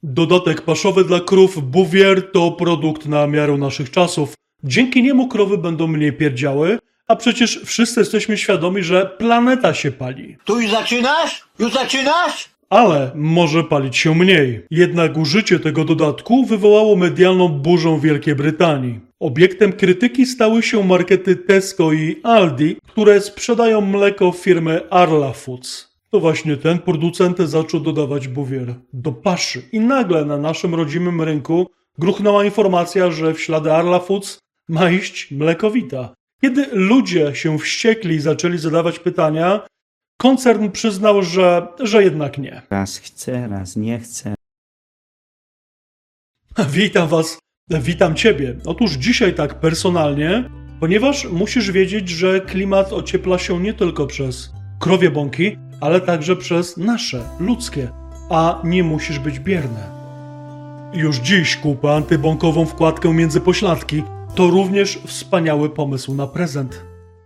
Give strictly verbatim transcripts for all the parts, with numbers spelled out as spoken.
Dodatek paszowy dla krów Bouvier to produkt na miarę naszych czasów. Dzięki niemu krowy będą mniej pierdziały, a przecież wszyscy jesteśmy świadomi, że planeta się pali. Tu już zaczynasz? Już zaczynasz? Ale może palić się mniej. Jednak użycie tego dodatku wywołało medialną burzę w Wielkiej Brytanii. Obiektem krytyki stały się markety Tesco i Aldi, które sprzedają mleko firmy Arla Foods. To właśnie ten producent zaczął dodawać Bouvier do paszy. I nagle na naszym rodzimym rynku gruchnęła informacja, że w ślady Arla Foods ma iść mlekowita. Kiedy ludzie się wściekli i zaczęli zadawać pytania, koncern przyznał, że, że jednak nie. Raz chce, raz nie chce. Witam was, witam ciebie. Otóż dzisiaj tak personalnie, ponieważ musisz wiedzieć, że klimat ociepla się nie tylko przez krowie bąki, ale także przez nasze, ludzkie, a nie musisz być bierny. Już dziś kup antybąkową wkładkę między pośladki. To również wspaniały pomysł na prezent.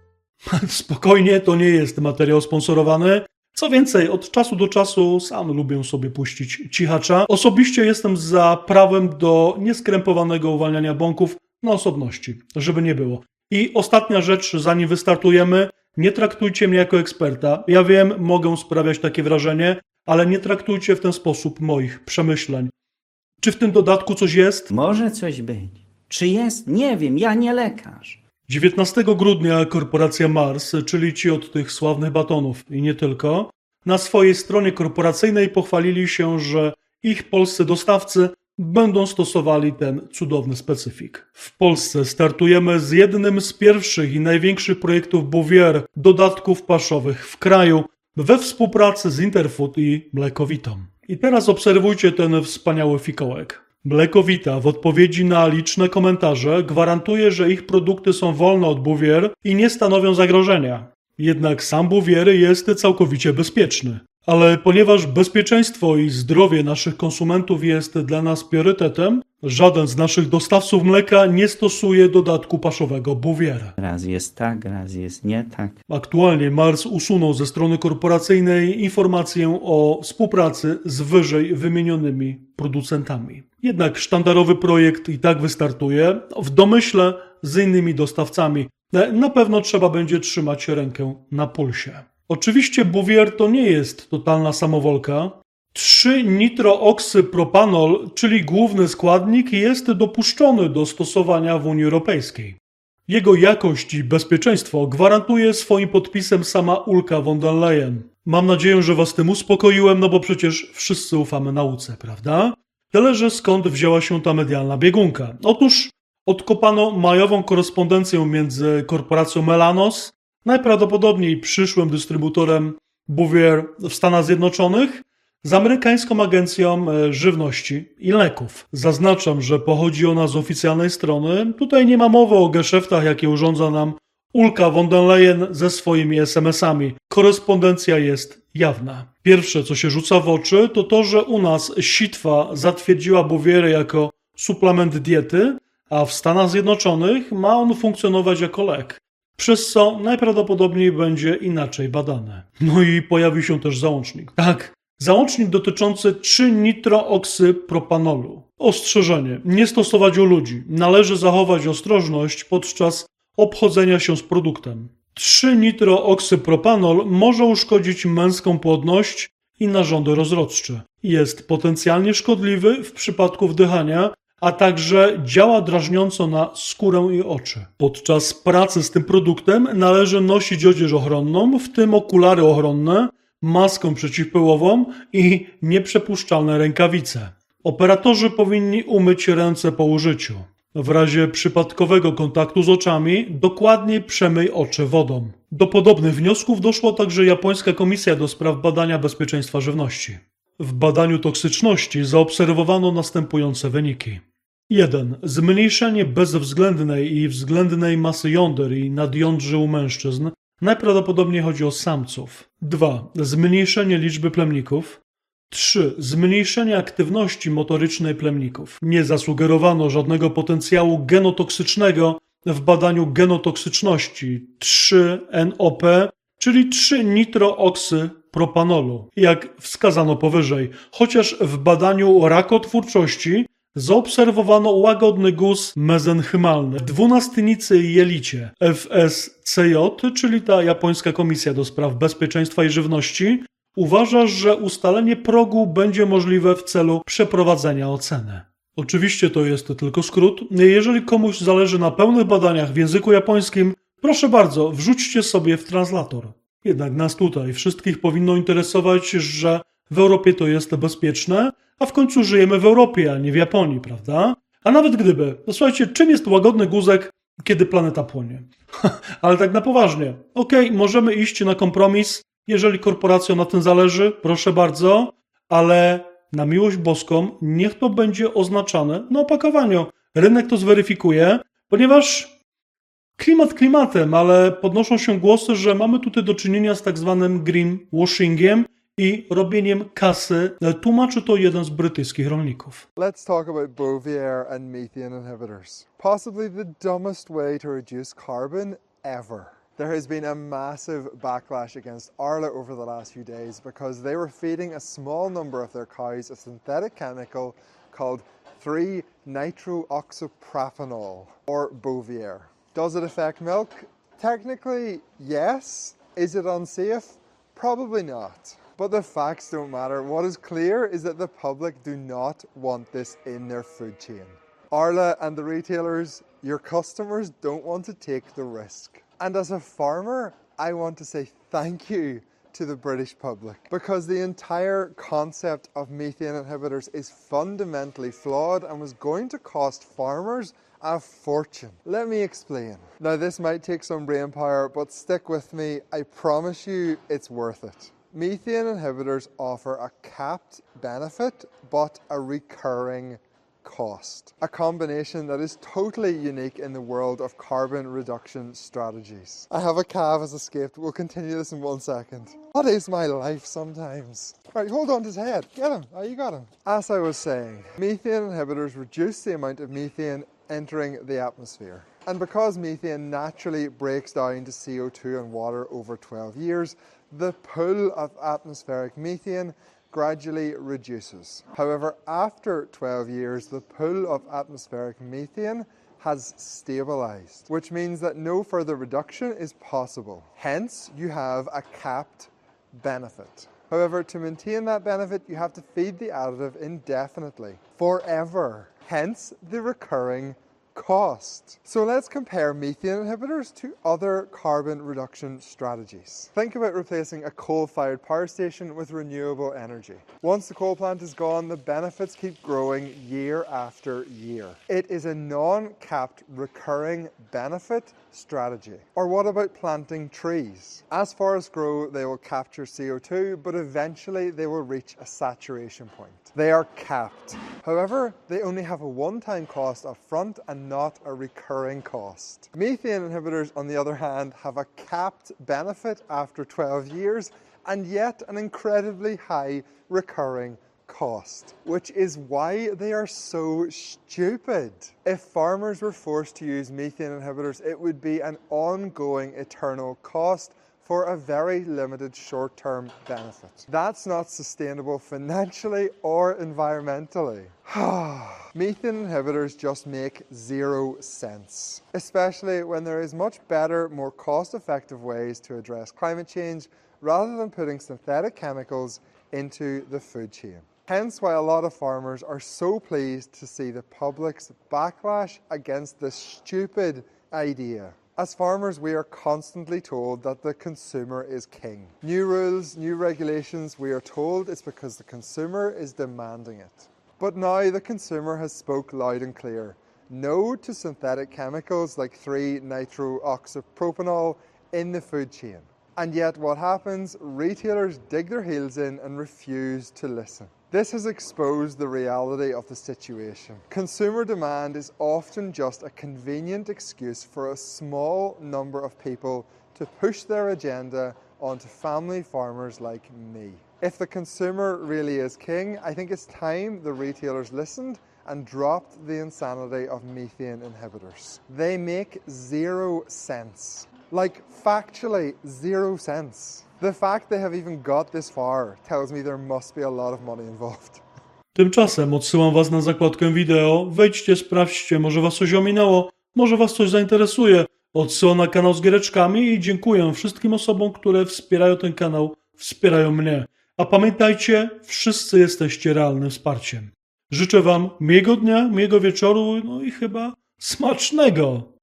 Spokojnie, to nie jest materiał sponsorowany. Co więcej, od czasu do czasu sam lubię sobie puścić cichacza. Osobiście jestem za prawem do nieskrępowanego uwalniania bąków na osobności, żeby nie było. I ostatnia rzecz, zanim wystartujemy, nie traktujcie mnie jako eksperta. Ja wiem, mogę sprawiać takie wrażenie, ale nie traktujcie w ten sposób moich przemyśleń. Czy w tym dodatku coś jest? Może coś być. Czy jest? Nie wiem, ja nie lekarz. dziewiętnastego grudnia korporacja Mars, czyli ci od tych sławnych batonów i nie tylko, na swojej stronie korporacyjnej pochwalili się, że ich polscy dostawcy będą stosowali ten cudowny specyfik. W Polsce startujemy z jednym z pierwszych i największych projektów Bouvier, dodatków paszowych w kraju, we współpracy z Interfood i Mlekowitą. I teraz obserwujcie ten wspaniały fikołek. Mlekowita w odpowiedzi na liczne komentarze gwarantuje, że ich produkty są wolne od Bouvier i nie stanowią zagrożenia. Jednak sam Bouvier jest całkowicie bezpieczny. Ale ponieważ bezpieczeństwo i zdrowie naszych konsumentów jest dla nas priorytetem, żaden z naszych dostawców mleka nie stosuje dodatku paszowego Bouvier. Raz jest tak, raz jest nie tak. Aktualnie Mars usunął ze strony korporacyjnej informację o współpracy z wyżej wymienionymi producentami. Jednak sztandarowy projekt i tak wystartuje, w domyśle z innymi dostawcami. Na pewno trzeba będzie trzymać rękę na pulsie. Oczywiście Bouvier to nie jest totalna samowolka. trzy nitrooksypropanol, czyli główny składnik, jest dopuszczony do stosowania w Unii Europejskiej. Jego jakość i bezpieczeństwo gwarantuje swoim podpisem sama Ursula von der Leyen. Mam nadzieję, że was tym uspokoiłem, no bo przecież wszyscy ufamy nauce, prawda? Tyle, że skąd wzięła się ta medialna biegunka? Otóż odkopano majową korespondencję między korporacją Melanos, najprawdopodobniej przyszłym dystrybutorem Bouvier w Stanach Zjednoczonych, z amerykańską agencją żywności i leków. Zaznaczam, że pochodzi ona z oficjalnej strony. Tutaj nie ma mowy o geszeftach, jakie urządza nam Ursula von der Leyen ze swoimi es em esami. Korespondencja jest jawna. Pierwsze, co się rzuca w oczy, to to, że u nas sitwa zatwierdziła Bouvier jako suplement diety, a w Stanach Zjednoczonych ma on funkcjonować jako lek, przez co najprawdopodobniej będzie inaczej badane. No i pojawi się też załącznik. Tak, załącznik dotyczący trzy nitrooksypropanolu. Ostrzeżenie, nie stosować u ludzi. Należy zachować ostrożność podczas obchodzenia się z produktem. trzy nitrooksypropanol może uszkodzić męską płodność i narządy rozrodcze. Jest potencjalnie szkodliwy w przypadku wdychania, a także działa drażniąco na skórę i oczy. Podczas pracy z tym produktem należy nosić odzież ochronną, w tym okulary ochronne, maskę przeciwpyłową i nieprzepuszczalne rękawice. Operatorzy powinni umyć ręce po użyciu. W razie przypadkowego kontaktu z oczami dokładnie przemyj oczy wodą. Do podobnych wniosków doszła także japońska komisja do spraw badania bezpieczeństwa żywności. W badaniu toksyczności zaobserwowano następujące wyniki. jeden. Zmniejszenie bezwzględnej i względnej masy jąder i nadjądrzy u mężczyzn. Najprawdopodobniej chodzi o samców. dwa. Zmniejszenie liczby plemników. trzy. Zmniejszenie aktywności motorycznej plemników. Nie zasugerowano żadnego potencjału genotoksycznego w badaniu genotoksyczności trzy N O P, czyli trzy nitrooksy propanolu, jak wskazano powyżej, chociaż w badaniu rakotwórczości zaobserwowano łagodny guz mezenchymalny w dwunastnicy jelicie. F S C J, czyli ta japońska Komisja do Spraw Bezpieczeństwa i Żywności, uważa, że ustalenie progu będzie możliwe w celu przeprowadzenia oceny. Oczywiście to jest tylko skrót. Jeżeli komuś zależy na pełnych badaniach w języku japońskim, proszę bardzo, wrzućcie sobie w translator. Jednak nas tutaj wszystkich powinno interesować, że w Europie to jest bezpieczne, a w końcu żyjemy w Europie, a nie w Japonii, prawda? A nawet gdyby, no słuchajcie, czym jest łagodny guzek, kiedy planeta płonie? Ale tak na poważnie. Okej, okay, możemy iść na kompromis, jeżeli korporacjom na tym zależy, proszę bardzo, ale na miłość boską niech to będzie oznaczane na opakowaniu. Rynek to zweryfikuje, ponieważ klimat klimatem, ale podnoszą się głosy, że mamy tutaj do czynienia z tak zwanym greenwashingiem i robieniem kasy. Tłumaczy to jeden z brytyjskich rolników. Let's talk about Bovaer and methane inhibitors. Possibly the dumbest way to reduce carbon ever. There has been a massive backlash against Arla over the last few days because they were feeding a small number of their cows a synthetic chemical called three nitrooxypropanol, or Bovaer. Does it affect milk? Technically, yes. Is it unsafe? Probably not. But the facts don't matter. What is clear is that the public do not want this in their food chain. Arla and the retailers, your customers don't want to take the risk. And as a farmer, I want to say thank you to the British public because the entire concept of methane inhibitors is fundamentally flawed and was going to cost farmers a fortune. Let me explain. Now, this might take some brain power, but stick with me. I promise you it's worth it. Methane inhibitors offer a capped benefit, but a recurring cost. A combination that is totally unique in the world of carbon reduction strategies. I have a calf has escaped. We'll continue this in one second. What is my life sometimes? Right, hold on to his head. Get him. Oh, you got him. As I was saying, methane inhibitors reduce the amount of methane entering the atmosphere. And because methane naturally breaks down to C O two and water over twelve years, the pool of atmospheric methane gradually reduces. However, after twelve years, the pool of atmospheric methane has stabilized, which means that no further reduction is possible. Hence, you have a capped benefit. However, to maintain that benefit, you have to feed the additive indefinitely, forever. Hence, the recurring cost. So let's compare methane inhibitors to other carbon reduction strategies. Think about replacing a coal-fired power station with renewable energy. Once the coal plant is gone, the benefits keep growing year after year. It is a non-capped recurring benefit strategy. Or what about planting trees? As forests grow, they will capture C O two, but eventually they will reach a saturation point. They are capped. However, they only have a one-time cost up front and not a recurring cost. Methane inhibitors, on the other hand, have a capped benefit after twelve years and yet an incredibly high recurring cost, which is why they are so stupid. If farmers were forced to use methane inhibitors, it would be an ongoing eternal cost for a very limited short-term benefit. That's not sustainable financially or environmentally. Methane inhibitors just make zero sense, especially when there is much better, more cost-effective ways to address climate change rather than putting synthetic chemicals into the food chain. Hence why a lot of farmers are so pleased to see the public's backlash against this stupid idea. As farmers, we are constantly told that the consumer is king. New rules, new regulations, we are told it's because the consumer is demanding it. But now the consumer has spoke loud and clear. No to synthetic chemicals like three nitrooxypropanol in the food chain. And yet what happens? Retailers dig their heels in and refuse to listen. This has exposed the reality of the situation. Consumer demand is often just a convenient excuse for a small number of people to push their agenda onto family farmers like me. If the consumer really is king, I think it's time the retailers listened and dropped the insanity of methane inhibitors. They make zero sense. Like, factually, zero sense. The fact they have even got this far tells me there must be a lot of money involved. Tymczasem odsyłam was na zakładkę wideo, wejdźcie, sprawdźcie, może was coś ominęło, może was coś zainteresuje. Odsyłam na kanał z giereczkami i dziękuję wszystkim osobom, które wspierają ten kanał, wspierają mnie. A pamiętajcie, wszyscy jesteście realnym wsparciem. Życzę wam miłego dnia, miłego wieczoru, no i chyba smacznego.